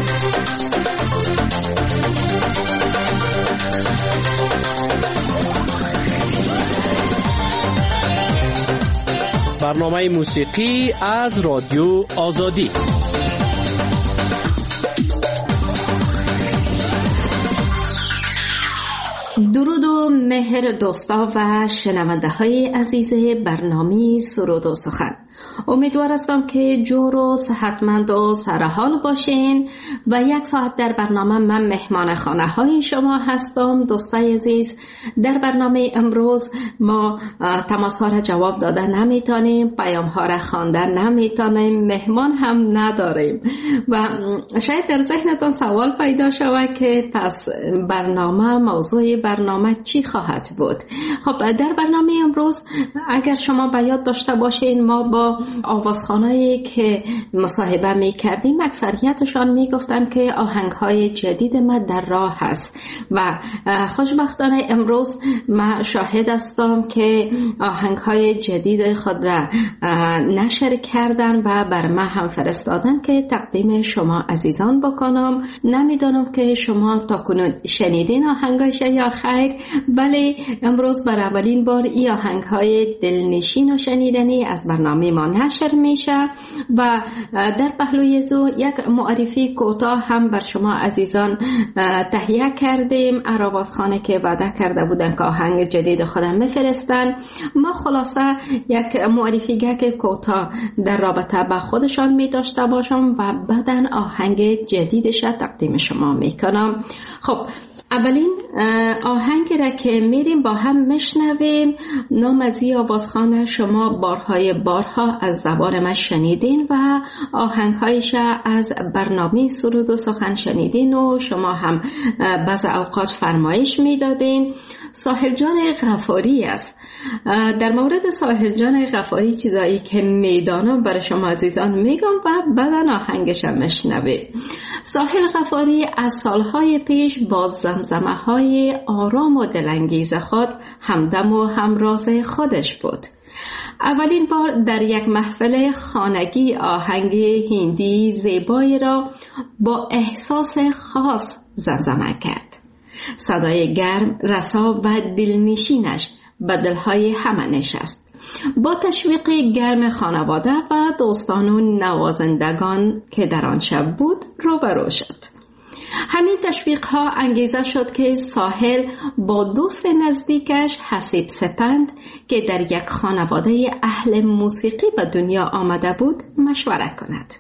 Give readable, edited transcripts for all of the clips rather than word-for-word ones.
برنامه موسیقی از رادیو آزادی. درود و مهر دوستا و شنونده های عزیز برنامه سرود و سخن. امیدوار هستم که جور و صحتمند و سرحال باشین و یک ساعت در برنامه من مهمان خانه های شما هستم. دوستای عزیز، در برنامه امروز ما تماس ها را جواب دادن نمیتونیم، پیام ها را خواندن نمیتونیم، مهمان هم نداریم و شاید در ذهنتان سوال پیدا شود که پس موضوع برنامه چی خواهد بود؟ خب در برنامه امروز اگر شما به یاد داشته باشین، ما با آوازخوانایی که مصاحبه می کردیم اکثریتشان می گفتن که آهنگ های جدید ما در راه هست و خوشبختانه امروز ما شاهد هستم که آهنگ های جدید خود را نشر کردن و بر ما هم فرستادن که تقدیم شما عزیزان بکنم. نمیدانم که شما تا کنون شنیدین آهنگایش یا خیر، ولی امروز بر اولین بار این آهنگ های دلنشین و شنیدنی از برنامه ما نشر میشه و در پهلوی زو یک معرفی کوتاه هم بر شما عزیزان تهیه کردیم. آوازخوانی که وعده کرده بودن که آهنگ جدید خودم میفرستن، ما خلاصه یک معرفی گک کوتاه در رابطه با خودشان می داشته باشم و بعدن آهنگ جدیدش تقدیم شما میکنم. خب اولین آهنگ را که میریم با هم میشنویم، نام از این آوازخوان شما بارها از زبان من شنیدین و آهنگهایش از برنامه سرود و سخن شنیدین و شما هم بعض اوقات فرمایش میدادین. ساحل جان غفاری است. در مورد ساحل جان غفاری چیزایی که میدانم برای شما عزیزان میگم و بعدن آهنگش هم میشنوید. ساحل غفاری از سالهای پیش با زمزمه های آرام و دلانگیز خود همدم و همراز خودش بود. اولین بار در یک محفل خانگی آهنگ هندی زیبایی را با احساس خاص زمزمه کرد. صدای گرم، رسا و دلنشینش به دلهای همه نشست. با تشویق گرم خانواده و دوستان و نوازندگان که در آن شب بود روبرو شد. همین تشویق ها انگیزه شد که ساحل با دوست نزدیکش حسیب سپند که در یک خانواده اهل موسیقی به دنیا آمده بود مشوره کند.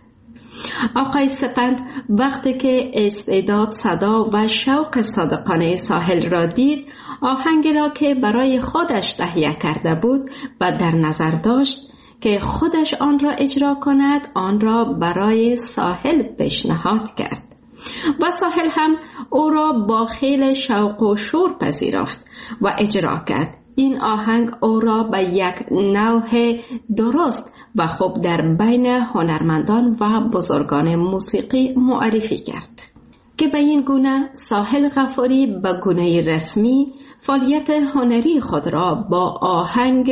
آقای سپند وقتی که استعداد، صدا و شوق صادقانه ساحل را دید، آهنگی را که برای خودش تهیه کرده بود و در نظر داشت که خودش آن را اجرا کند، آن را برای ساحل پیشنهاد کرد و ساحل هم او را با خیل شوق و شور پذیرفت و اجرا کرد. این آهنگ او را به یک نوع درست و خوب در بین هنرمندان و بزرگان موسیقی معرفی کرد که به این گونه ساحل غفاری به گونه رسمی فعالیت هنری خود را با آهنگ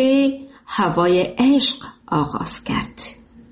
هوای عشق آغاز کرد.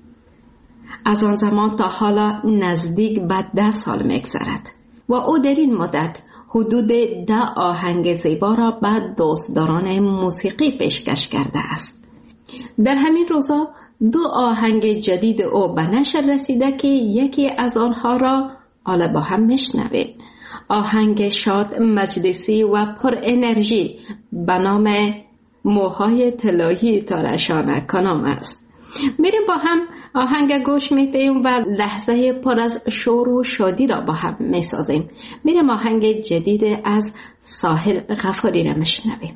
از آن زمان تا حالا نزدیک به 10 سال می‌گذرد و او در این مدت حدود 10 آهنگ زیبا را به دوستداران موسیقی پیشکش کرده است. در همین روزا 2 آهنگ جدید او به نشر رسیده که یکی از آنها را حالا با هم میشنویم. آهنگ شاد، مجلسی و پر انرژی به نام موهای طلایی تراشانه کنم است. میریم با هم آهنگ گوش میدیم و لحظه پر از شور و شادی را با هم میسازیم. میریم آهنگ جدید از ساحل غفاری را میشنویم.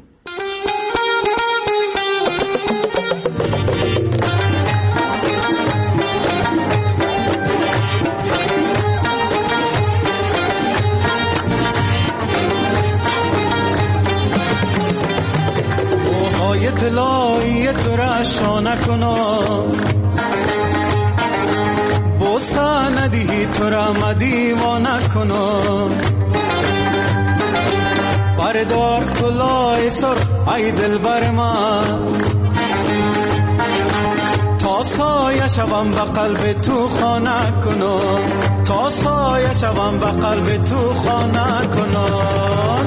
موهای طلایی تراشانه کنم، بوسا ندهی تو را مدیوانه کنم. بردار کلاه سرخ ای دل بر من، تا سایه شوم به قلب تو خانه کنم. تا سایه شوم و قلب تو خانه کنم.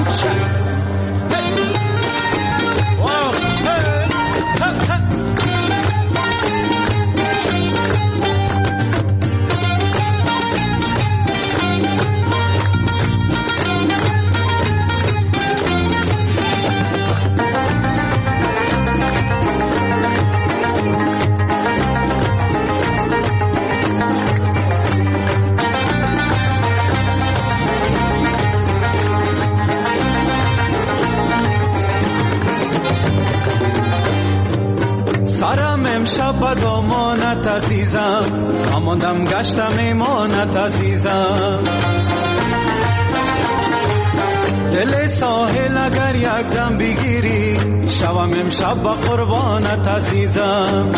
سرم امشب بدامانت عزیزم، اماندم گشتم ایمانت عزیزم. دل ساحل اگر یک دم بگیری، شوم امشب با قربانت عزیزم.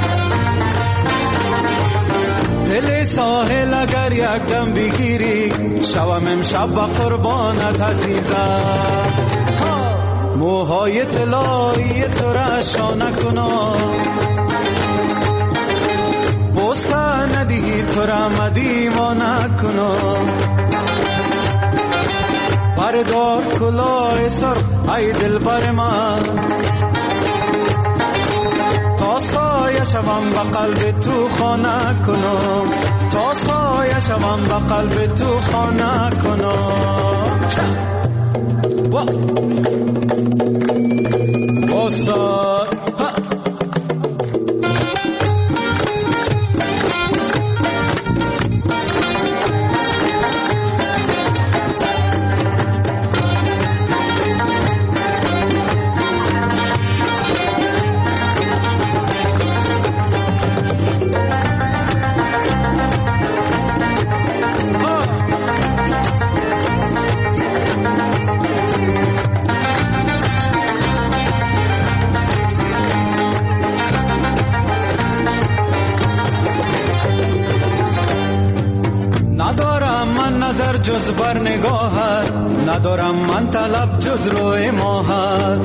دل ساحل اگر یک دم بگیری، شوم امشب با قربانت عزیزم. موهای طلایی تو را شانه کنم، بوسه ندهی تو را مدیوانه کنم. بردار کلاه سرخ ای دلبر من، تا سایه شوم به قلب تو خانه کنم. تا سایه شوم به قلب تو خانه کنم. نظر جز بر نگاهت، ندارم من طلب جز روی ماهت.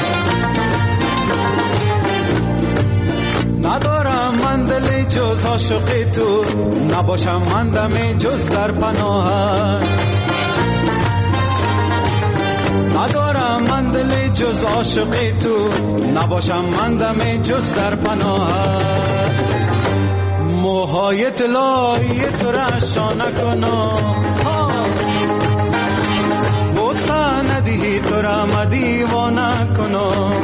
ندارم من دل جز عاشق تو، نباشم من دم جز در پناهت. ندارم من دل جز عاشق تو، نباشم من دم جز در پناهت. موهای طلایی تو را شانه کنم، بوسه ندهی تو را مدیوانه کنم.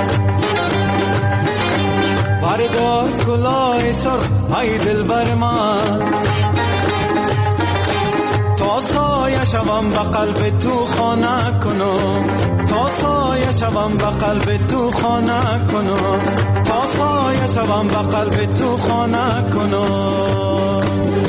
بردار کلاه سرخ ای دلبر من، تا سایه شوم به قلب تو خانه کنم. تا سایه شوم به قلب تو خانه کنم. تا سایه شوم به قلب تو خانه کنم.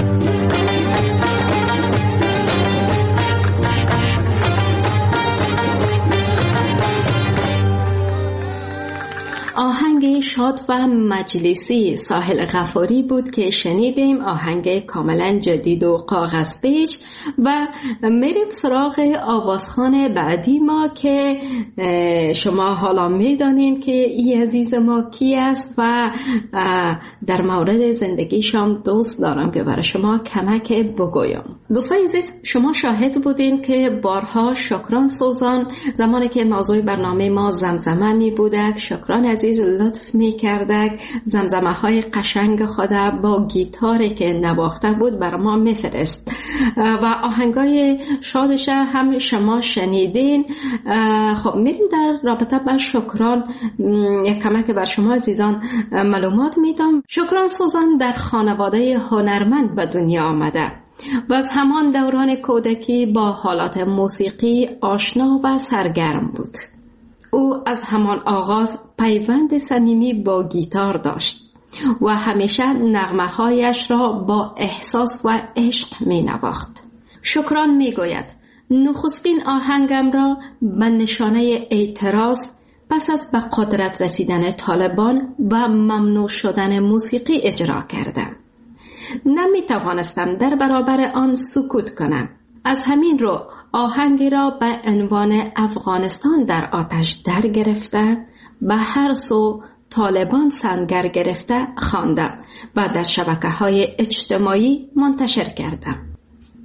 آهنگ شاد و مجلسی ساحل غفاری بود که شنیدیم. آهنگ کاملا جدید و کاغذ پیچ. و میریم سراغ آوازخوان بعدی ما که شما حالا میدانین که این عزیز ما کی است و در مورد زندگیشان دوست دارم که برای شما کمک بگویم. دوستان عزیز، شما شاهد بودین که بارها شکران سوزان زمانی که موضوع برنامه ما زمزمه می بودک، شکران عزیز لطف می کردک زمزمه های قشنگ خود با گیتاری که نواخته بود بر ما می فرست و آهنگای شادش هم شما شنیدین. خب میریم در رابطه با شکران یک کمک بر شما عزیزان معلومات میدم. شکران سوزان در خانواده هنرمند به دنیا آمده و از همان دوران کودکی با حالات موسیقی آشنا و سرگرم بود. او از همان آغاز پیوند صمیمی با گیتار داشت و همیشه نغمه‌هایش را با احساس و عشق می نواخت. شکران می گوید نخستین آهنگم را به نشانه اعتراض پس از به قدرت رسیدن طالبان و ممنوع شدن موسیقی اجرا کردم. نمی توانستم در برابر آن سکوت کنم. از همین رو آهنگی را به عنوان افغانستان در آتش در گرفته به هر سو طالبان سنگر گرفته خواندم و در شبکه‌های اجتماعی منتشر کردم.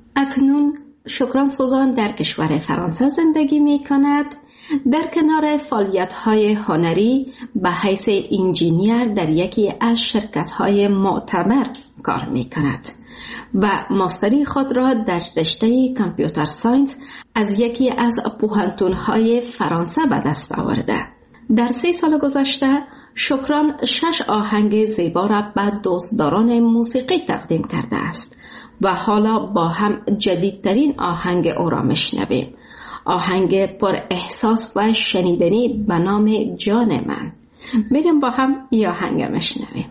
اکنون شکران سوزان در کشور فرانسه زندگی می کند. در کنار فعالیت‌های هنری به حیث انجینیر در یکی از شرکت‌های معتبر کار می کند و ماستری خود را در رشته کامپیوتر ساینس از یکی از پوهنتون‌های فرانسه به دست آورده. در 3 سال گذشته شکران 6 آهنگ زیبا را به دوستداران موسیقی تقدیم کرده است و حالا با هم جدیدترین آهنگ او را میشنویم. آهنگ پر احساس و شنیدنی به نام جان من. بریم با هم این آهنگ میشنویم.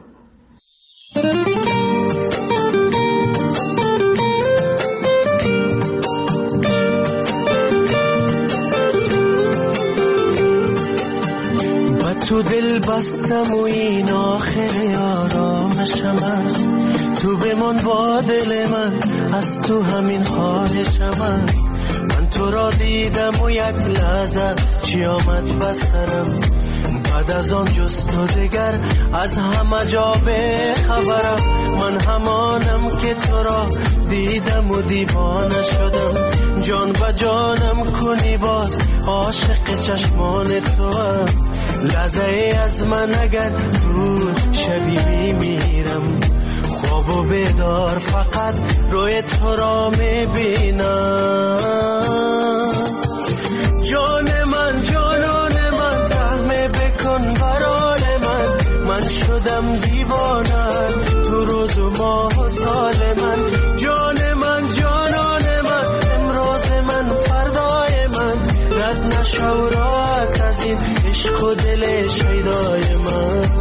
تو دل بستم و این آخر آرامشم است، تو بمان با دل من، از تو همین خواهشم است. من تو را دیدم و یک لحظه چی آمد بسرم، بعد از آن جست و دگر از همه جا به خبرم. من همانم که تو را دیدم و دیوانه شدم، جان به جانم کنی باز عاشق چشمان تو هم. لحظه از من اگر دور شبی میمیرم، خواب و بیدار فقط روی تو را میبینم. جان من جانان من رحم بکن برال من شدم دیوانه تو روز و ماه و سال من. جان من جانان من امروز من فردای من، رد نشو راحت از این عشق و دل شیدای من.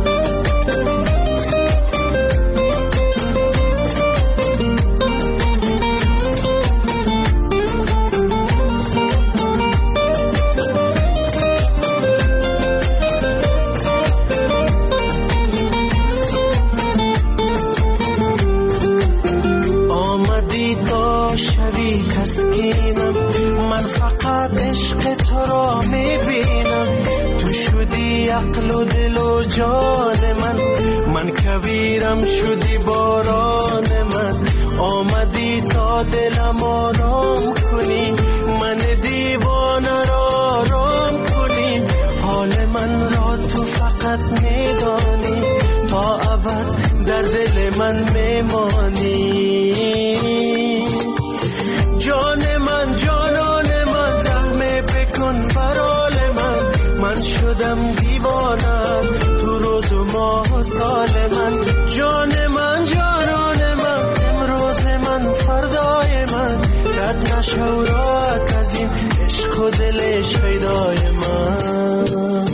آمدی تا شبی تسکینم، من فقط عشق تو را میبینم. تو شدی عقل و دل و جان من کبیرم شدی باران من. آمدی تا دلم آرام کنی، من دیوانه را آرام کنی. حال من را تو فقط میدانی، تا ابد در دل من میمانی. جان من جانان من رحم بکن برال من شدم دیوانه تو روز و ماه و سال من. جان من جانان من امروز من فردای من، رد نشو راحت از این عشق و دل شیدای من.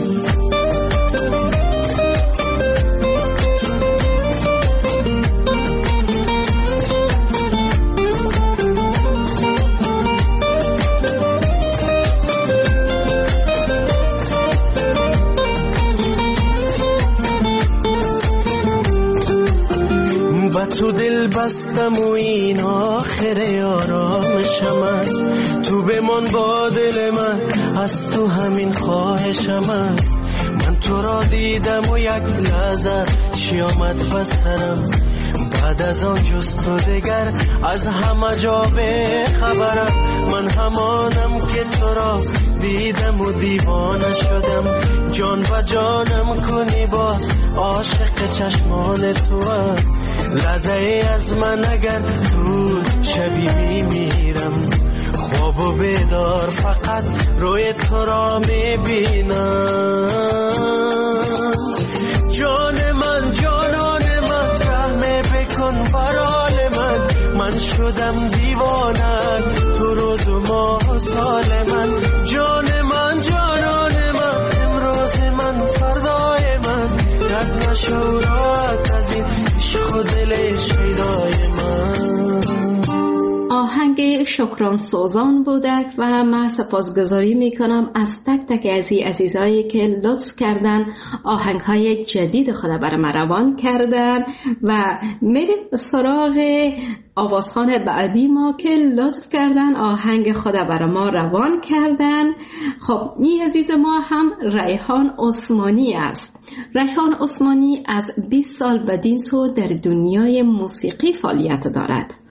تو دل بستم و این آخر آرامشم است، تو بمان با دل من، از تو همین خواهشم است. من تو را دیدم و یک لحظه چی آمد بسرم، بعد از آن جست و دگر از همه جا به خبرم. من همانم که تو را دیدم و دیوانه شدم، جان و جانم کنی باز عاشق چشمان تو هم. لحظه از من اگر دور شبی میمیرم، خواب و بیدار فقط روی تو را میبینم. جان من جانان من رحم بکن برال من شدم دیوانه تو روز و ماه و سال من. جان من جانان من امروز من فردای من، رد نشو راحت از این عشق و دل شیدای من. آهنگ شکران سوزان بودک و من سپاسگزاری میکنم از تک تک عزیزایی که لطف کردن آهنگ های جدید خود برای ما روان کردن و میریم سراغ آوازخوان بعدی ما که لطف کردن آهنگ خود برای ما روان کردن. خب این عزیز ما هم ریحان عثمانی است. ریحان عثمانی از 20 سال بدین سو در دنیای موسیقی فعالیت دارد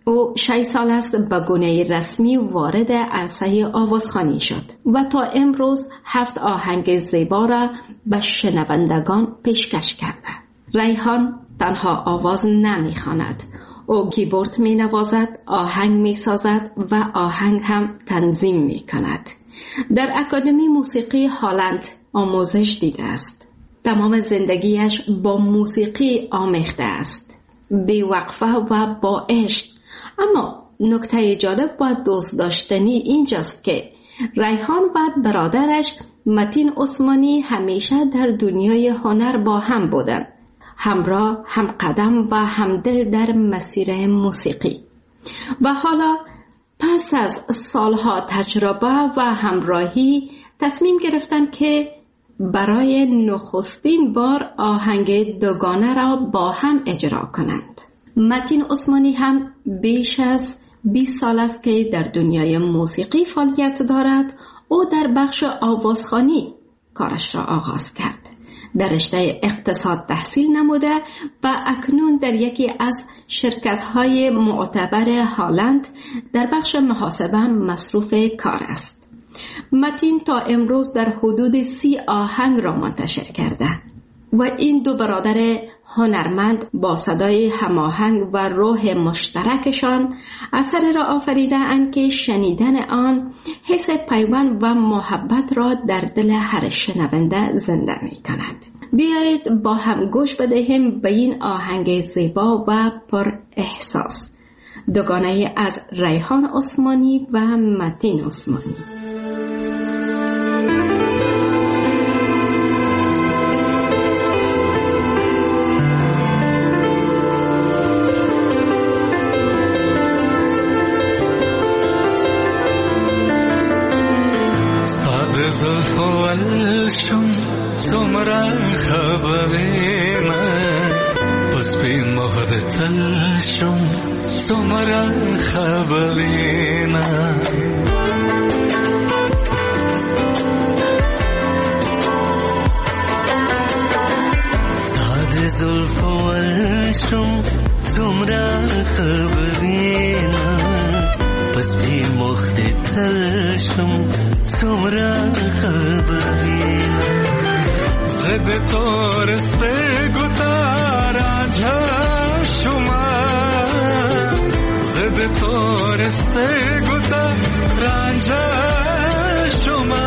او 6 سال است به گونه رسمی وارد عرصه آوازخوانی شد و تا امروز 7 آهنگ زیبا را به شنوندگان پیشکش کرده. ریحان تنها آواز نمی‌خواند، او کیبورد می‌نوازد، آهنگ می‌سازد و آهنگ هم تنظیم می‌کند. در اکادمی موسیقی هالند آموزش دیده است. تمام زندگیش با موسیقی آمیخته است، بی وقفه و با عشق. اما نکته جالب و دوست داشتنی اینجاست که ریحان و برادرش متین عثمانی همیشه در دنیای هنر با هم بودند، همراه، هم قدم و همدل در مسیر موسیقی. و حالا پس از سالها تجربه و همراهی تصمیم گرفتند که برای نخستین بار آهنگ دوگانه را با هم اجرا کنند. متین عثمانی هم بیش از 20 سال است که در دنیای موسیقی فعالیت دارد. او در بخش آوازخوانی کارش را آغاز کرد. در رشته اقتصاد تحصیل نموده و اکنون در یکی از شرکت‌های معتبر هالند در بخش محاسبه مصروف کار است. متین تا امروز در حدود 30 آهنگ را منتشر کرده و این دو برادر هنرمند با صدای هماهنگ و روح مشترکشان اثر را آفریده اند که شنیدن آن حس پیوند و محبت را در دل هر شنونده زنده می کند. بیایید با هم گوش بدهیم به این آهنگ زیبا و پر احساس، دوگانه از ریحان عثمانی و متین عثمانی. زلف و الشم سمرا خبرنا پس بی مهد تلشم سمرا خبرنا ساد زلف و الشم سمرا خبرنا پس بی مهد تلشم سمرا خبرین زد تورسته گتارا جا شما زد تورسته گتارا جا شما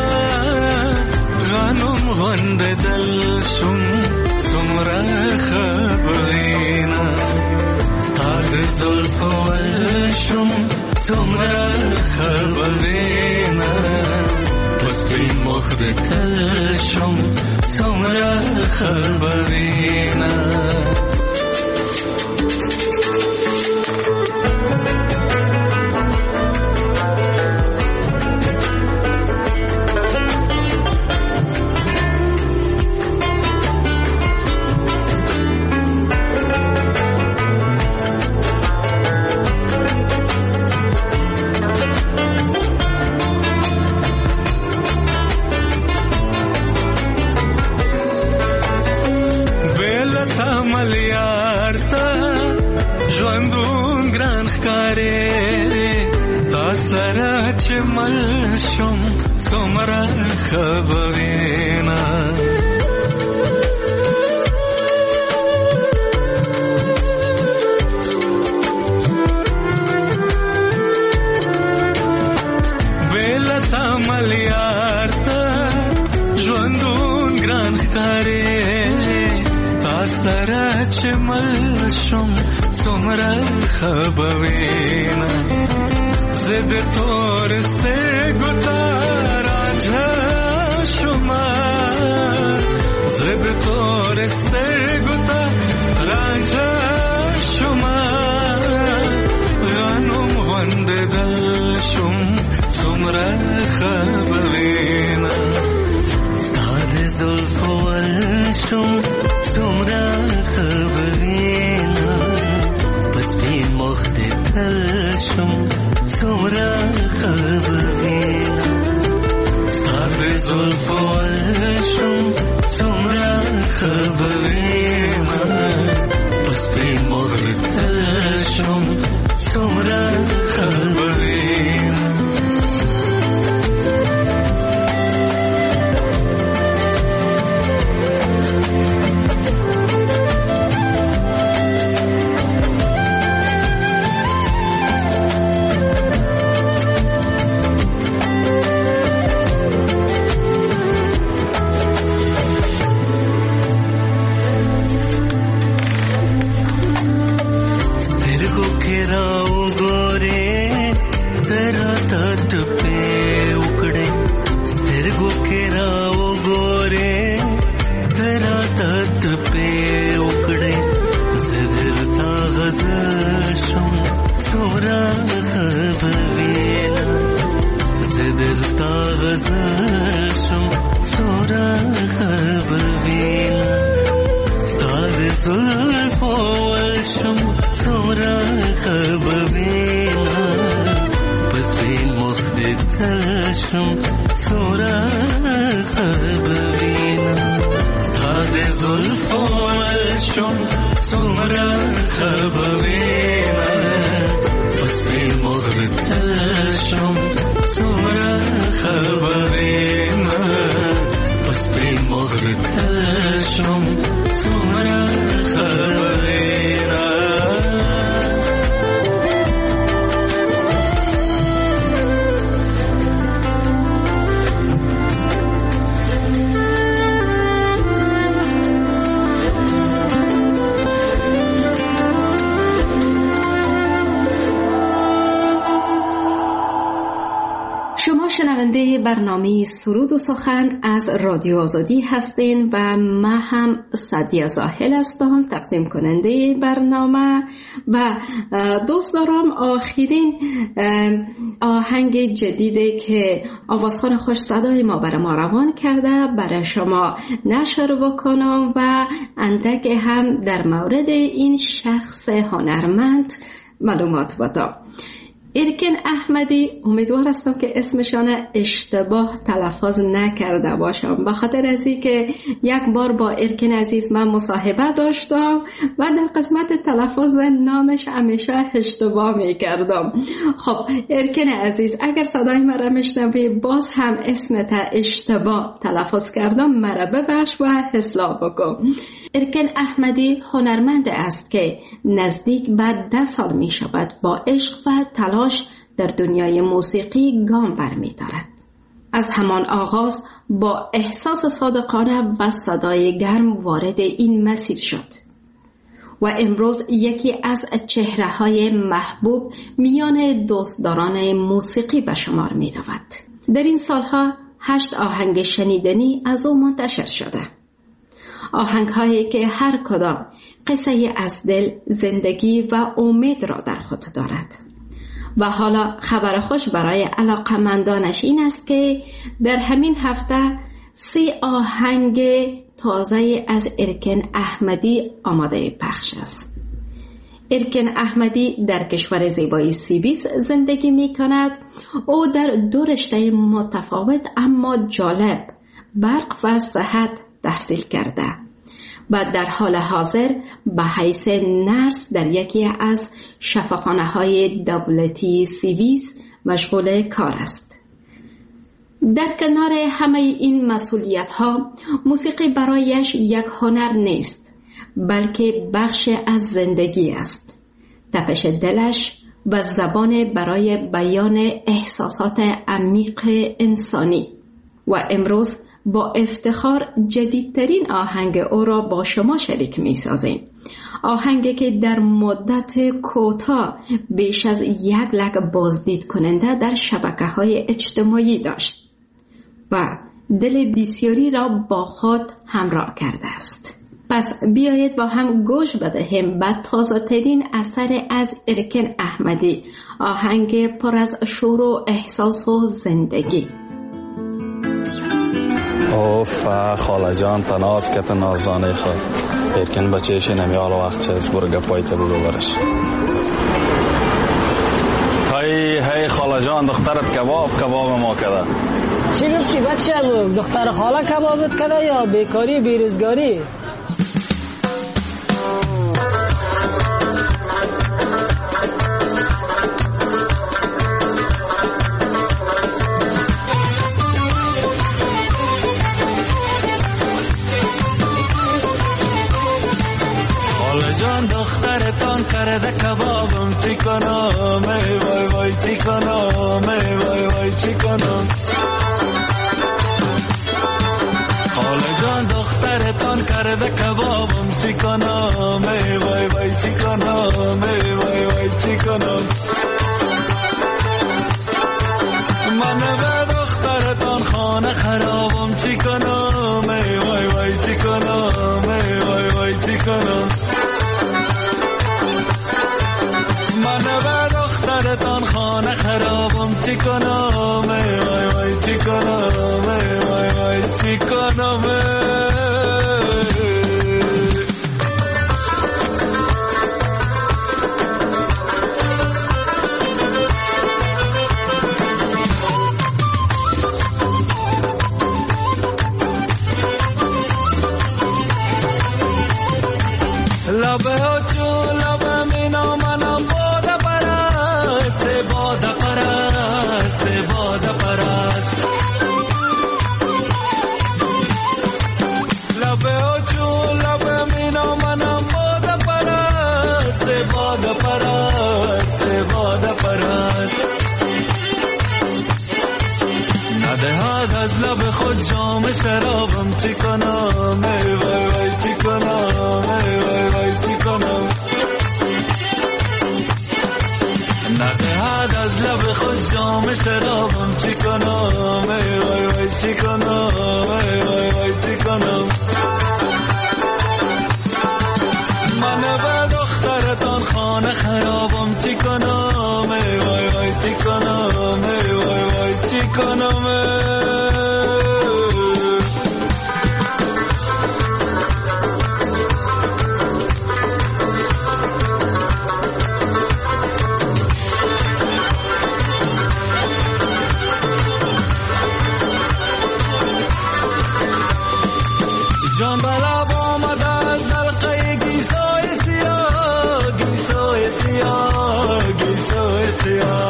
غنم غند دل شم سمرا خبرین ستاد زلف و الشم سمرا خبرین پس بی مخد تلشم سمرا خبرین ملشم سمرا خبرنا بیلتا ملیارتا جوندون گران خکاره تا سرا چه ملشم سمرا خبرنا زد تورسته گتارا جا شما زد تورسته گتارا جا شما غنم غند دل شم سمرا خبرین ستاد زلف و الشم سمرا خبرین پس بی مخد تلشم سمرا خبرین ستاد زلف و الشم سمرا خبرین پس بی مخد تلشم سمرا چشم سرخ ببینم حد زلف و ملشم سرخ ببینم پس بی مغر تلشم سرخ ببینم پس بی مغر تلشم سرخ ببینم شنونده برنامه سرود و سخن از رادیو آزادی هستین و من هم سعدیه زاهل هستم تقدیم کننده برنامه و دوست دارم آخرین آهنگ جدیدی که آوازخوان خوش صدای ما برای ما روان کرده برای شما نشر بکنم و اندک هم در مورد این شخص هنرمند معلومات بدم. ارکن احمدی، امیدوار هستم که اسمشان اشتباه تلفظ نکرده باشم، به خاطر از این که یک بار با ارکن عزیز من مصاحبه داشتم و در قسمت تلفظ نامش همیشه اشتباه میکردم. خب ارکن عزیز، اگر صدای مرا میشنوی باز هم اسمت اشتباه تلفظ کردم، مرا ببخش و اصلاح بکن. ارکن احمدی هنرمند است که نزدیک به 10 سال می شود با عشق و تلاش در دنیای موسیقی گام برمی دارد. از همان آغاز با احساس صادقانه و صدای گرم وارد این مسیر شد و امروز یکی از چهره‌های محبوب میان دوستداران موسیقی به شمار می رود. در این سالها 8 آهنگ شنیدنی از او منتشر شده. آهنگ هایی که هر کدام قصه از دل، زندگی و امید را در خود دارد. و حالا خبر خوش برای علاقمندانش این است که در همین هفته 3 آهنگ تازه از ارکن احمدی آماده پخش است. ارکن احمدی در کشور زیبایی سوئیس زندگی می کند. او در 2 رشته متفاوت اما جالب، برق و صحت تحصیل کرده و در حال حاضر به حیث نرس در یکی از شفاخانه‌های دولتی سوئیس مشغول کار است. در کنار همه این مسئولیت‌ها، موسیقی برایش یک هنر نیست، بلکه بخش از زندگی است. تپش دلش و زبان برای بیان احساسات عمیق انسانی. و امروز با افتخار جدیدترین آهنگ او را با شما شریک می سازیم. آهنگی که در مدت کوتاه بیش از 1 لک بازدید کننده در شبکه‌های اجتماعی داشت و دل بسیاری را با خود همراه کرده است. پس بیایید با هم گوش بدهیم به تازه‌ترین اثر از ارکن احمدی، آهنگ پر از شور و احساس و زندگی. اوف خاله جان تناز که نازانه خود ارکن بچهش نمیال وقت چیز برگه پایت بگو برش. هی خاله جان دخترت کباب ما کده. چی گفتی بچه؟ دختر خاله کبابت کده یا بیکاری بیروزگاری؟ جان دخترتان کرده کبابم چی کنم ای وای وای چی کنم ای وای وای چی کنم. خاله جان دخترتان کرده کبابم چی کنم ای وای وای چی کنم ای وای وای چی کنم. من به دخترتان خانه خرابم چی کنم ای وای وای چی کنم ای وای وای چی کنم. من به دخترتان خانه خرابم چی کنم ای وای وای چی کنم ای وای وای چی کنم. از لب خود جام شرابم چی کنم ای وای وای چی کنم ای وای وای چی کنم نقد از لب خود جام شرابم چی کنم ای وای وای چی کنم ای وای وای چی کنم من به دخترتان خانه خرابم چی کنم ای وای وای چی کنم ای وای وای چی کنم جان بلاب آمده از دلقه گیسای سیاه گیسای سیاه گیسای سیاه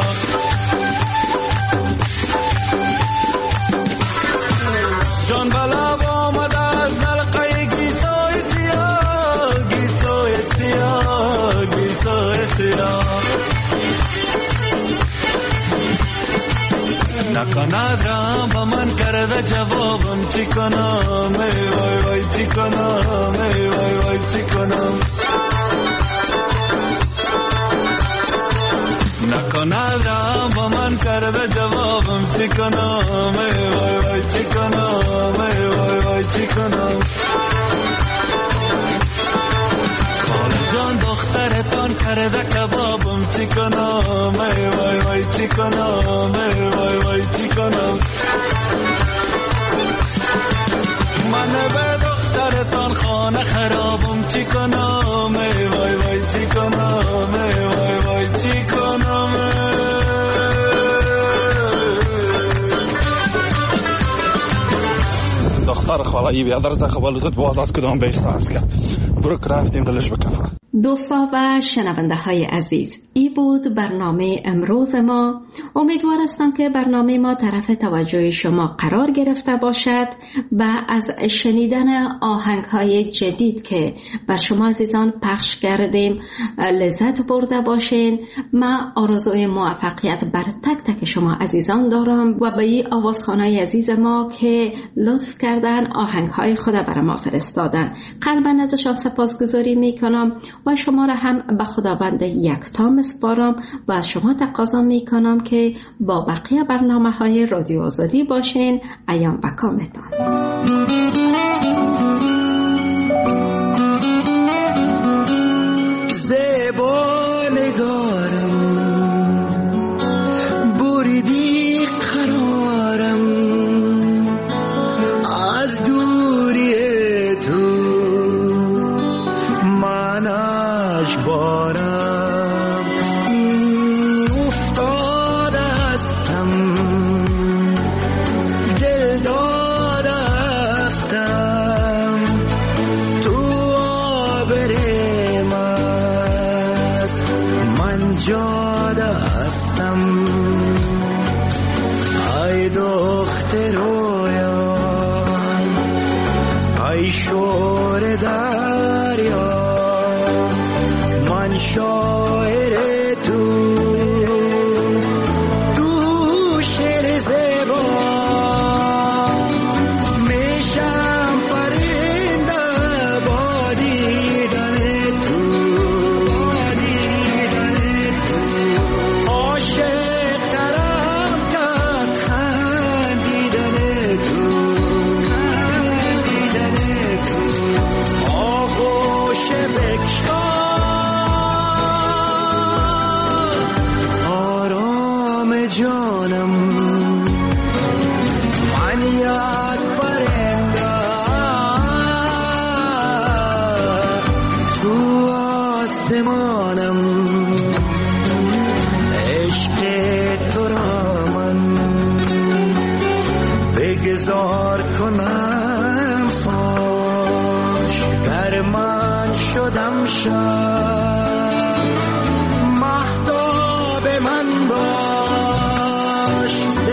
جان بلاب آمده از دلقه گیسای سیاه گیسای سیاه گیسای سیاه نکند رام با من کرده جوابم چی کنم ای وای وای چی کنم ای وای وای چی کنم نکند رام با من کرده جوابم چی کنم ای وای وای چی کنم ای وای وای چی کنم خاله جان دخترتان کرده کبابم چی کنم ای وای وای چی کنم ای وای وای چی کنم من به دخترتان خانه خرابم چی کنم ای وای وای چی کنم ای وای وای چی کنم دختر خاله ای بیادر زخبالوتت باز از کدام بیخ سرز کرد برو که رفتیم دلش بکفه. دوستا و شنونده های عزیز، ای بود برنامه امروز ما. امیدوار هستم که برنامه ما طرف توجه شما قرار گرفته باشد و از شنیدن آهنگ های جدید که بر شما عزیزان پخش کردیم لذت برده باشین. من آرزوی موفقیت بر تک تک شما عزیزان دارم و به این آوازخوانای عزیز ما که لطف کردن آهنگ های خود بر ما فرستادن قلبا ازشان سپاسگزاری میکنم و شما را هم به خداوند یکتا میسپارم و از شما تقاضا میکنم که با بقیه برنامه‌های رادیو آزادی باشین. ایام و کامتان. زیبا نگارم بریدی قرارم از دوری تو منش بارم افتاده هستم دل داده هستم تو آبرم است من جاده هستم ای دختر رویان ای شور دریا من شاعر تو شعر زیبا میشم پرنده با دیدن تو عاشق ترم کرد خندیدن تو آغوش بکشان جانم من یاد برنده تو آسمانم عشق تو را من بگذار کنم فاش در من شدم شب مهتاب من باش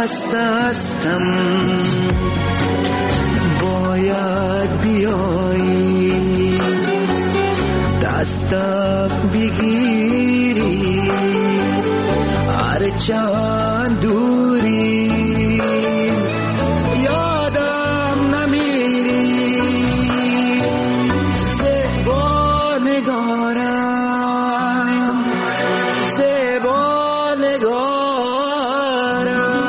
خسته هستم باید بیایی دستم بگیری هر چند دوری یادم نمیری زیبا نگارم زیبا نگارم.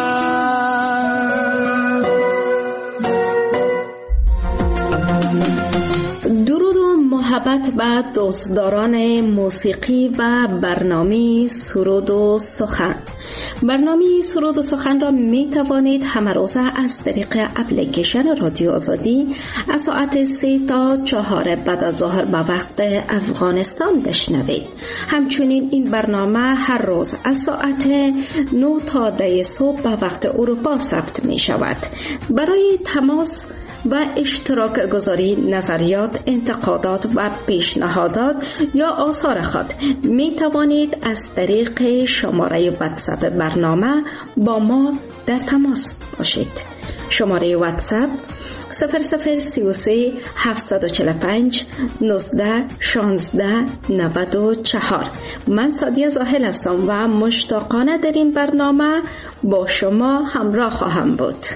درود و محبت به دوستداران موسیقی و برنامه سرود و سخن. برنامه سرود و سخن را می توانید همه روزه از طریق اپلیکیشن رادیو آزادی از ساعت 3 تا 4 بعد از ظهر به وقت افغانستان بشنوید. همچنین این برنامه هر روز از ساعت 9 تا 10 صبح به وقت اروپا ضبط می شود. برای تماس و اشتراک گذاری نظریات، انتقادات و پیشنهادات یا آثار خود می توانید از طریق شماره واتساپ برنامه با ما در تماس باشید. شماره واتساپ 0033 745 19 16 94. من سادیه زاهل هستم و مشتاقانه در این برنامه با شما همراه خواهم بود.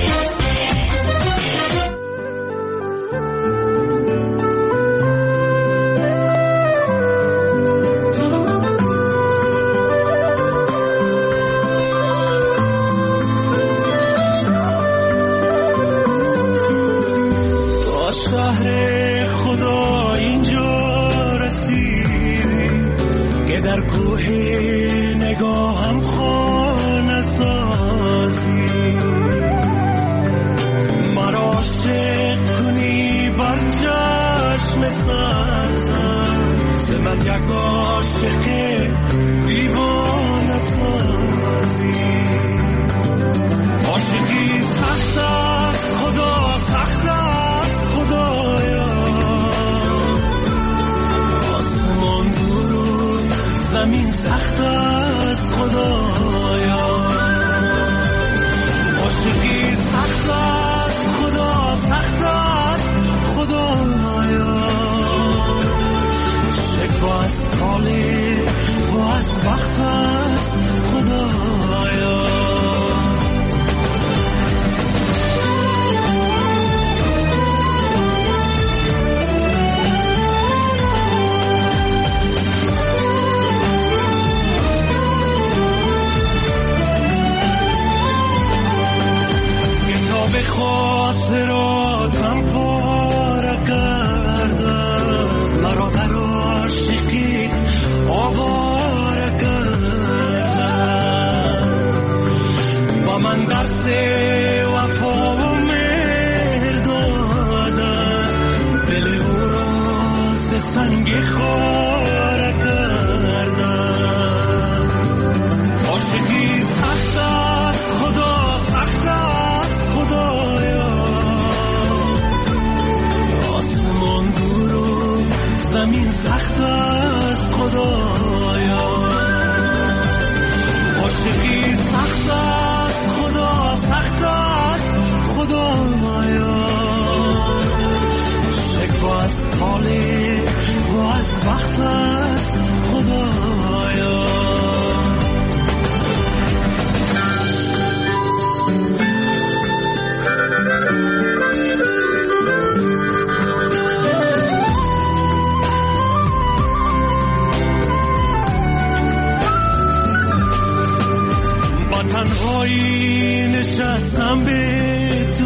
نشستم به تو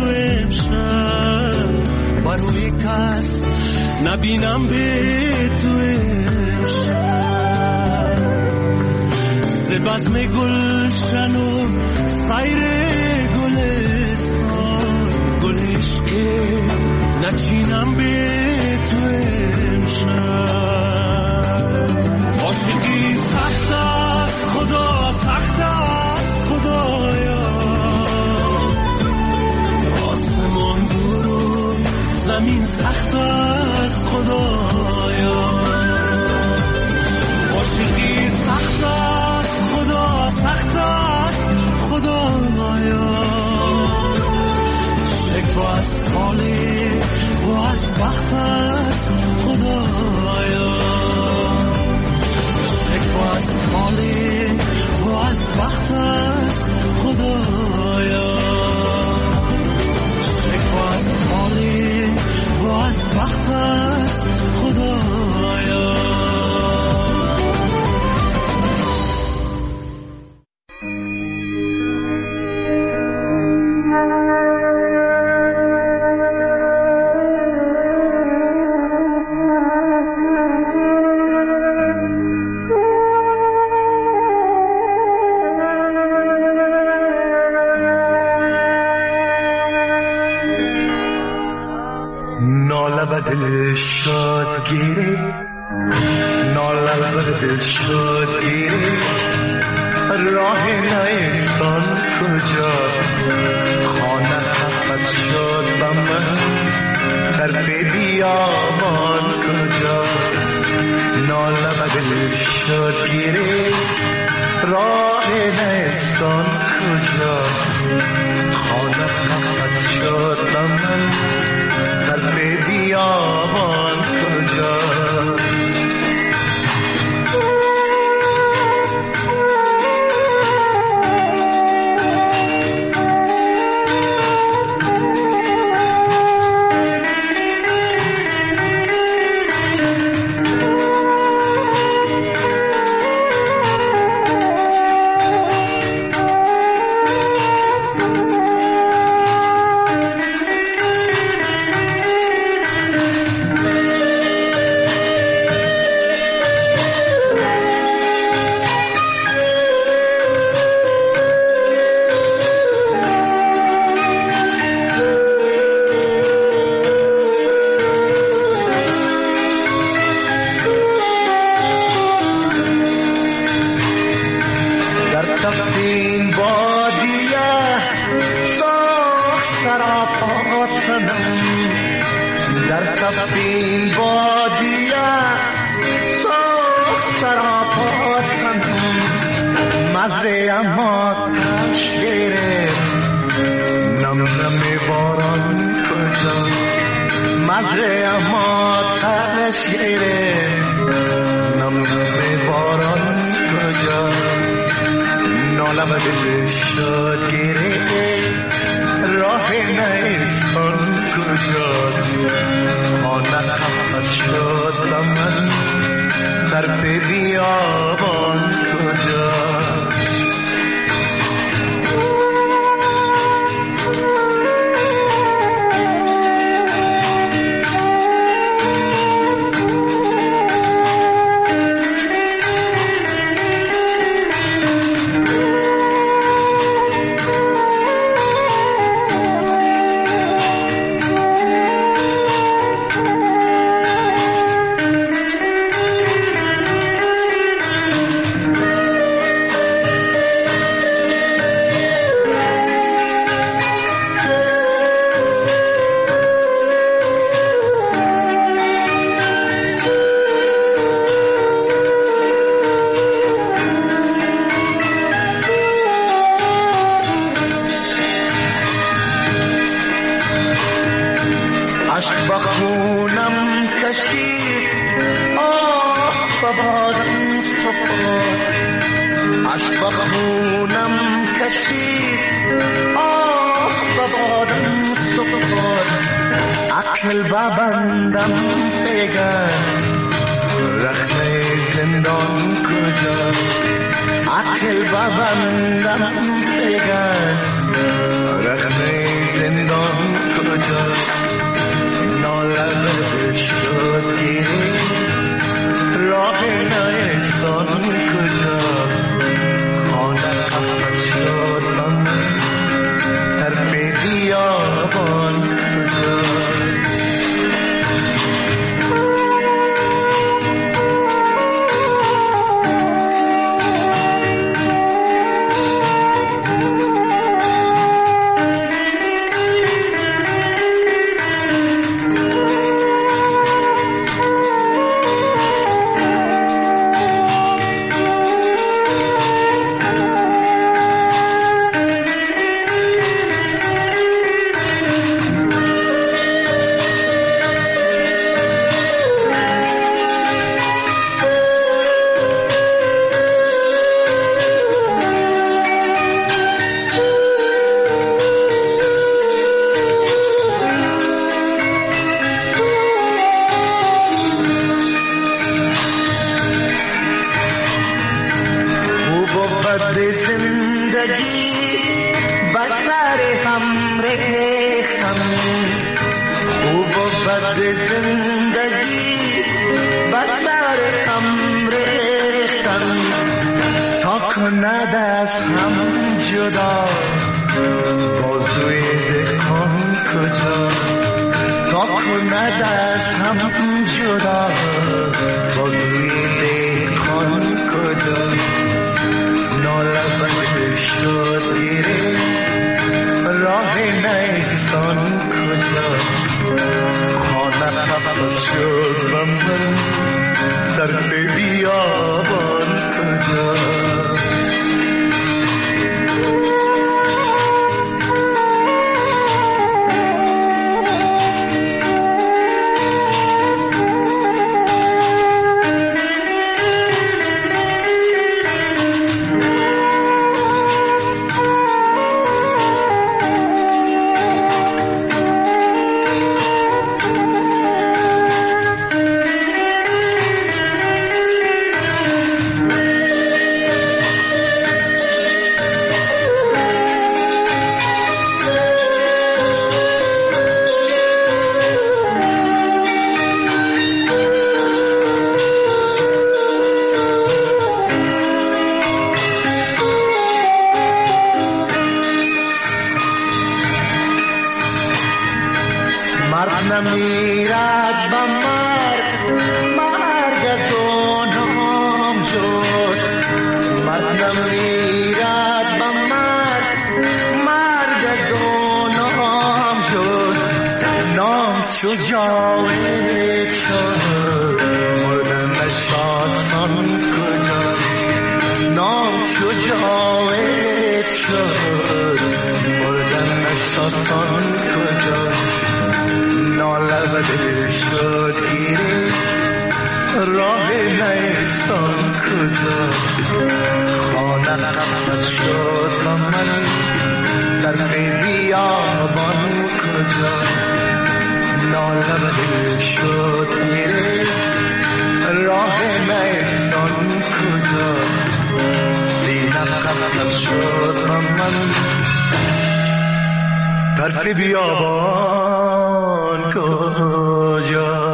امشب و روی کس نبینم به تو امشب سبزم گلشن و سیر گلستان گل عشقی نچینم به تو امشب عاشقی سخت است خدا سخت است خدایا آسمان دور و زمین سخت است خدایا عاشقی سخت است خدا سخت است گیره نالب دل شد گیره راه نیستان کجاست خانه پس شد با من در بیابان کجاست نالب دل شد گیره راه نیستان کجاست خانه پس شد با من در بیابان کجاست تا کند از هم جدا بازوی دلخان کجا نالبد شد گیره راه نیستان کجا خانه حفظ شد و من در بیابان کجا نمیرد با مرگ از او نام جست مرد نمیرد با مرگ از او نام جست نام چو جاوید شد مردنش آسان کجا نام چو جاوید شد مردنش آسان کجا نالبد شد گیره راه نیستان کجا خانه نفس شد و من در بیابان کجا نالبد شد گیره راه نیستان کجا سینه نفس شد و من در بیابان کجا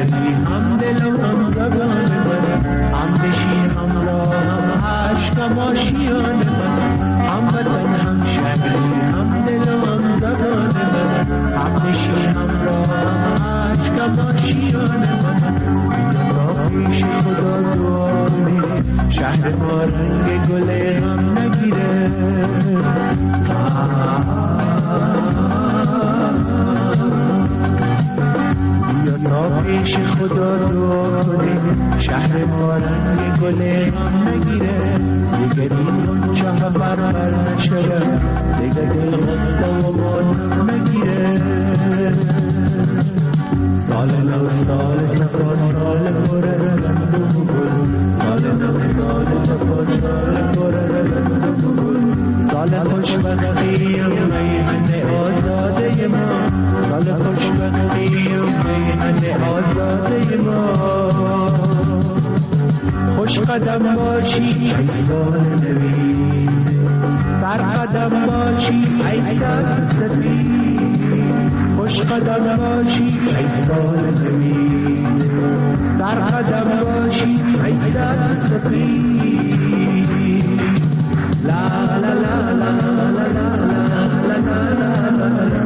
هم دل و هم زبان من هم بشی همراه هم عشق شهر ما رنگ گل هم نگیره. بیا تا پیش خدا دعا کنیم شهر ما رنگ گل هم نگیره. دیگه دیگه چه بر نشه، دیگه دل غصه و باد نگیره. سال نو سال صفا سال پر از رنگ و گل، سال نو سال صفا سال پر از رنگ و گل، سال خوشبختی و میهن آزاده ما، سال خوشبختی و میهن آزاده ما. خوش قدم باشی ای سال نوید، سر قدم باشی ای سال سفید. خوش قدم باشی ای سال نوید، سر قدم باشی ای سال سفید. لا لا لا لا لا لا لا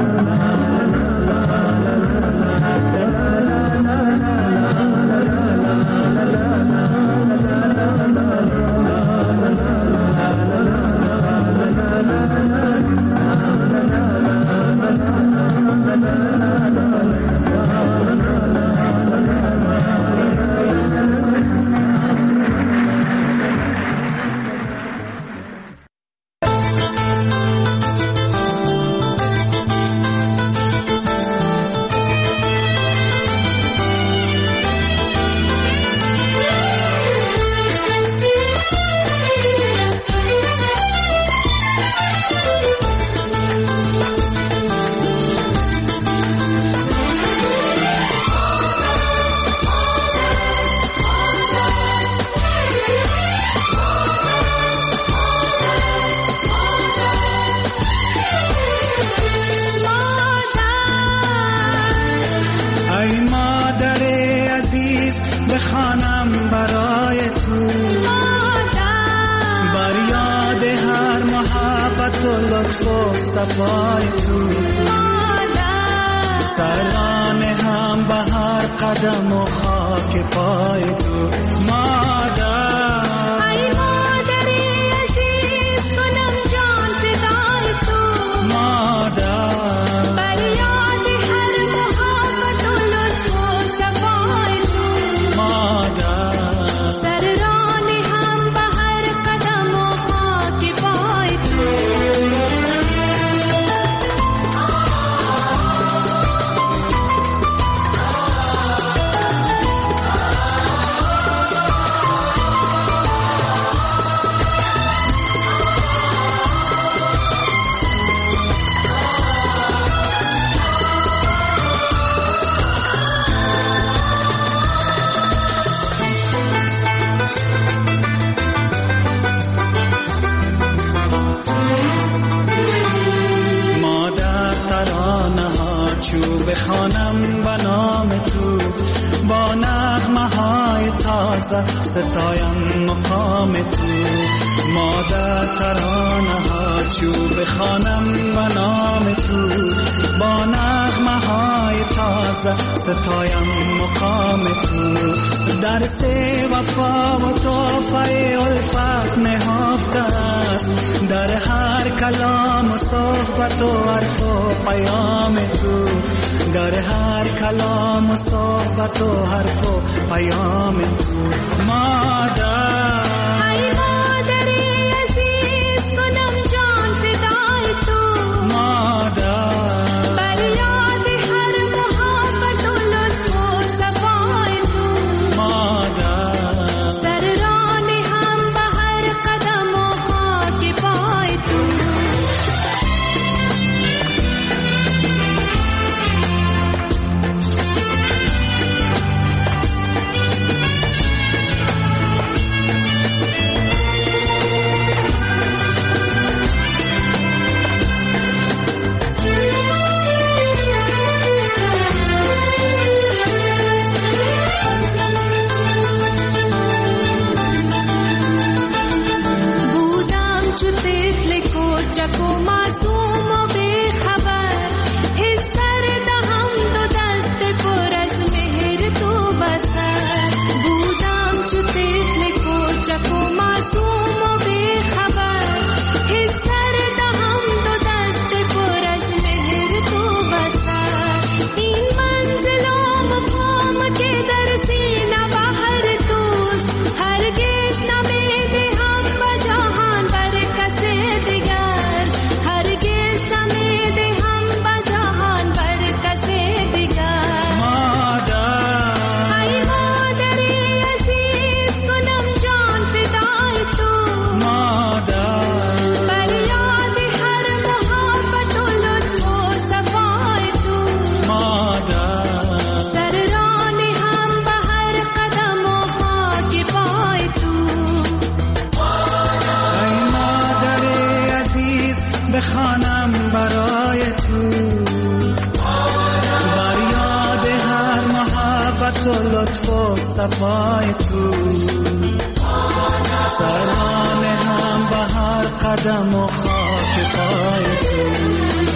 ستایم مقام تو. مادر ترانه ها چو بخوانم به نام تو، با نغمه های تازه ستایم مقام تو. درس وفا و تحفه الفت نهفته است در هر کلام و صحبت و حرف و پیام تو، در هر کلام و صحبت و حرف و پیام تو. مادر ای مادر عزیز کنم جان فدای تو، مادر بر یاد هر محبت و لطف و صفای تو، مادر سر رانی هم به هر قدم و خاک پای تو. برای تو، بر یاد هر محبت و لطف و صفای تو، سرانه هم به هر قدم و خاک پای تو.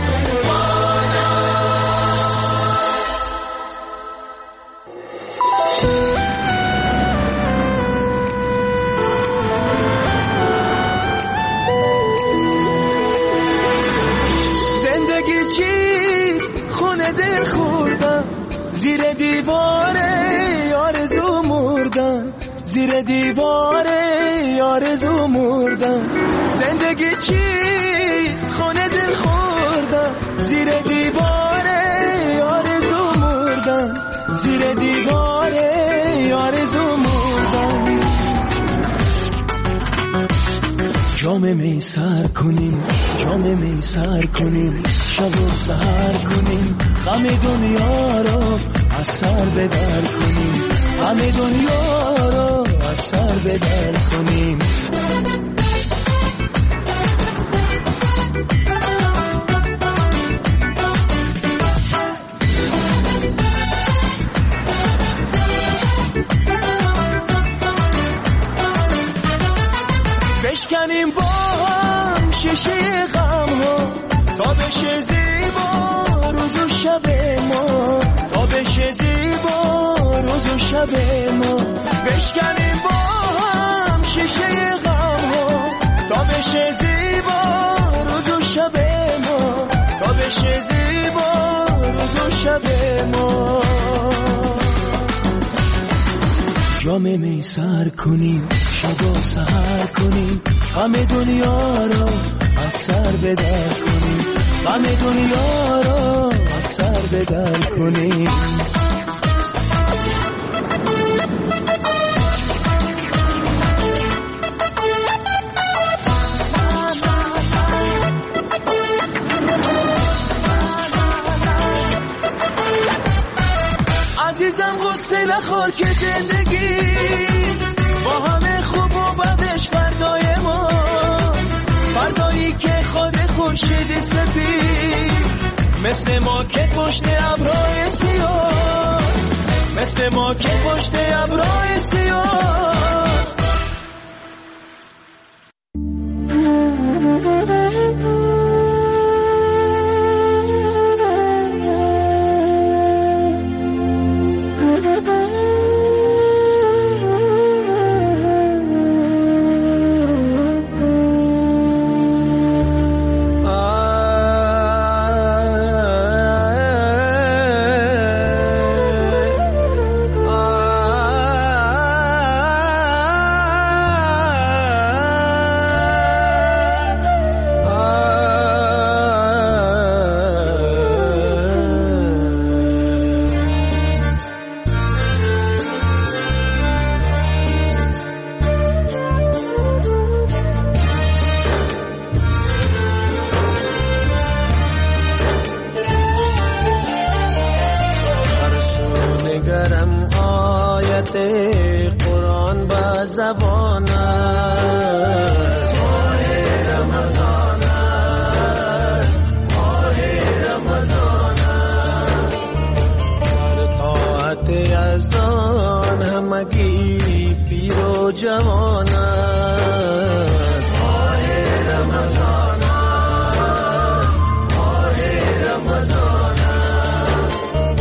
زندگی چیست خونه دل خوردن، زیر دیواره آرزو مردن، زیر دیواره آرزو مردن. زندگی چیست خونه دل خوردن، زیر دیواره آرزو مردن، زیر دیواره آرزو مردن. جام می سر کنیم، جام می سر کنیم، شب و سحر کنیم، غم دنیا رو از سر بدر کنیم، غم دنیا رو از سر بدر کنیم. بشکنیم با هم شیشه غم ها تا بشه زیبا روز و شب ما، تا بشه زیبا روز و شب ما. بشکنیم با هم شیشه غم ها تا بشه زیبا روز و شب ما، تا بشه زیبا روز و شب ما. جام می سر کنیم، شب و سحر کنیم، غم دنیا رو از سر بدر کنیم، غم دنیا رو از سر بدر کنیم. عزیزم غصه نخور که زندگی با همه خوب و بدش فردای ما، فردایی که خود خورشید سفید مثل ما که پشت ابرهای سیاه، مثل ما که پشت ابرهای سیاه.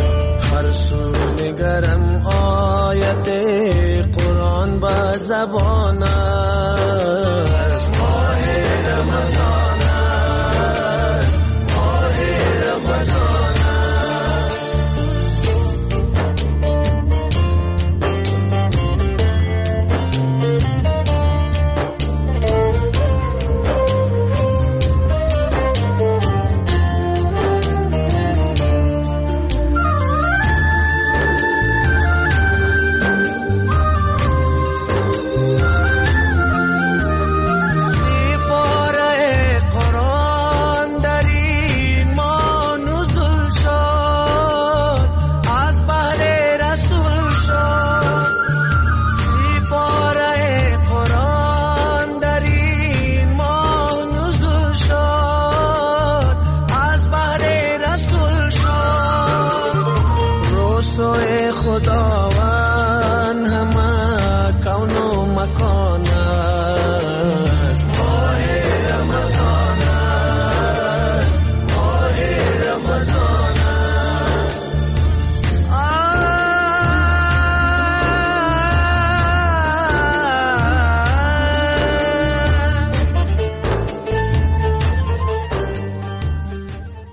زبان